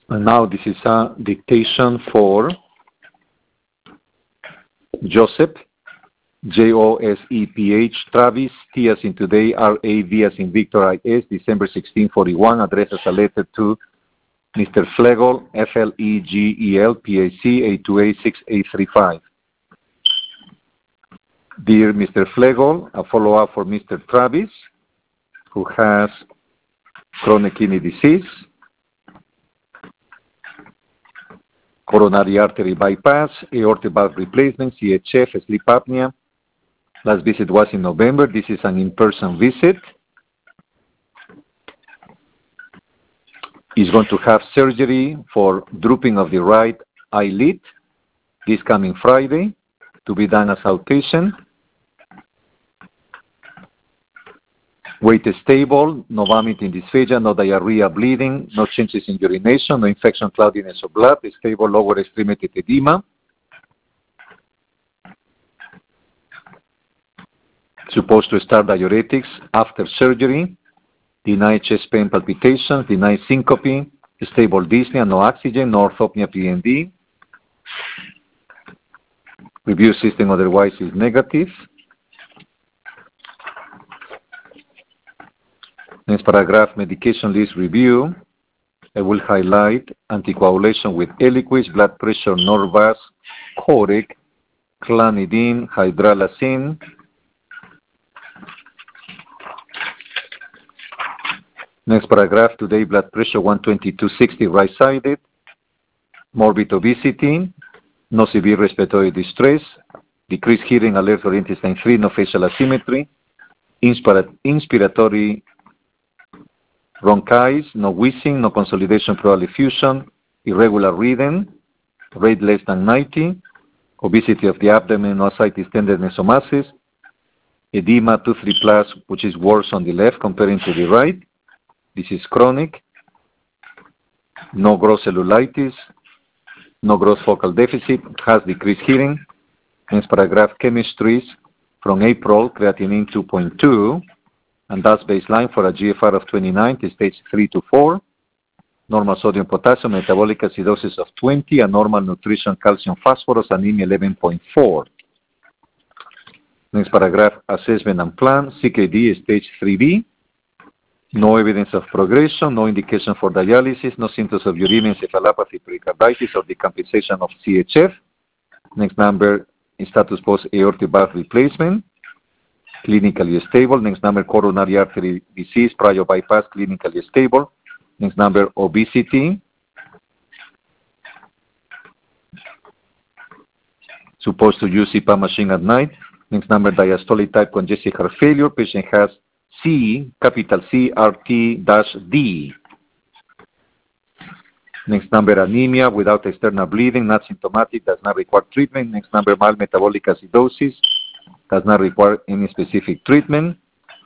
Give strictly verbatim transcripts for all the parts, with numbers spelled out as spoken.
And now this is a dictation for Joseph, J O S E P H, Travis, T as in today, R A V as in Victor, I S, December sixteen forty-one, addressed as a letter to Mister Flegel, F L E G E L, P A C, eight two eight six eight three five. Dear Mister Flegel, a follow-up for Mister Travis, who has chronic kidney disease, coronary artery bypass, aortic valve replacement, C H F, sleep apnea. Last visit was in November. This is an in-person visit. He's going to have surgery for drooping of the right eyelid this coming Friday to be done as outpatient. Weight is stable, no vomiting, dysphagia, no diarrhea, bleeding, no changes in urination, no infection, cloudiness of blood, stable lower extremity edema. Supposed to start diuretics after surgery. Deny chest pain palpitations, deny syncope, stable dyspnea, no oxygen, no orthopnea P N D. Review system otherwise is negative. Next paragraph, medication list review. I will highlight anticoagulation with Eliquis, blood pressure, Norvasc, Coreg, Clonidine, Hydralazine. Next paragraph, today blood pressure one twenty-two sixty right-sided, morbid obesity, no severe respiratory distress, decreased hearing alert for intestine three, no facial asymmetry, inspira inspiratory bronchitis, no wheezing, no consolidation pleural effusion, irregular rhythm, rate less than ninety, obesity of the abdomen, no ascites, tenderness, or masses, edema two three plus, which is worse on the left comparing to the right. This is chronic, no gross cellulitis, no gross focal deficit, has decreased hearing. Next paragraph, chemistries from April, creatinine two point two, and that's baseline for a G F R of twenty-nine to stage three to four. Normal sodium potassium, metabolic acidosis of twenty, and normal nutrition, calcium, phosphorus, anemia eleven point four. Next paragraph, assessment and plan, C K D stage three B. No evidence of progression, no indication for dialysis, no symptoms of uremia, encephalopathy, pericarditis, or decompensation of C H F. Next number, status post aortic valve replacement, clinically stable. Next number, coronary artery disease, prior bypass, clinically stable. Next number, obesity. Supposed to use C PAP machine at night. Next number, diastolic type congestive heart failure. Patient has C, capital C, R T dash D. Next number, anemia without external bleeding, not symptomatic, does not require treatment. Next number, mild metabolic acidosis, does not require any specific treatment.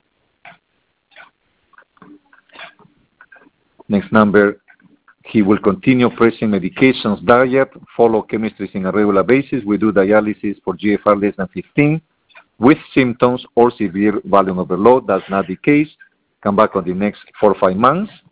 Next number, he will continue pressing medications, diet, follow chemistries on a regular basis. We do dialysis for G F R less than fifteen. With symptoms or severe volume overload, that's not the case. Come back on the next four or five months.